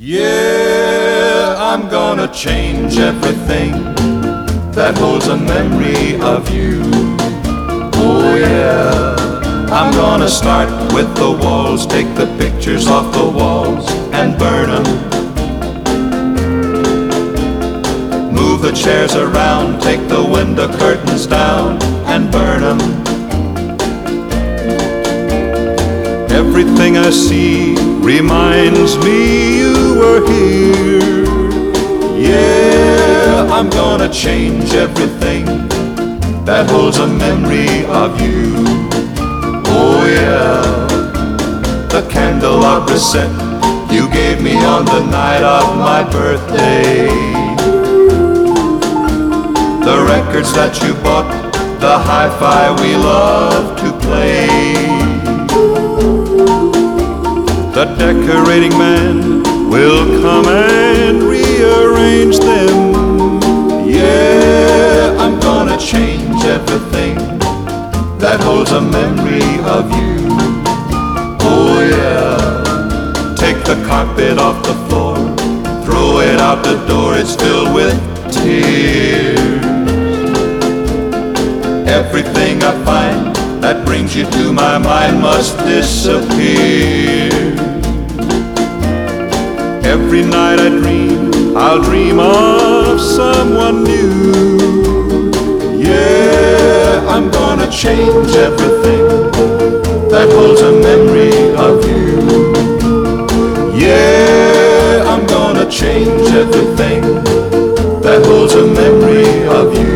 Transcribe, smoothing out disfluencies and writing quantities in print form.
Yeah, I'm gonna change everything that holds a memory of you. Oh yeah, I'm gonna start with the walls, take the pictures off the walls and burn them. Move the chairs around, take the window curtains down and burn them. Everything I see reminds me you were here. Yeah, I'm gonna change everything that holds a memory of you. Oh yeah, the candelabra set you gave me on the night of my birthday, the records that you bought, the hi-fi we love to play. The decorating man will come and rearrange them. Yeah, I'm gonna change everything that holds a memory of you. Oh yeah, take the carpet off the floor, throw it out the door, it's filled with tears. Everything I find that brings you to my mind must disappear. Every night I dream, I'll dream of someone new. Yeah, I'm gonna change everything that holds a memory of you. Yeah, I'm gonna change everything that holds a memory of you.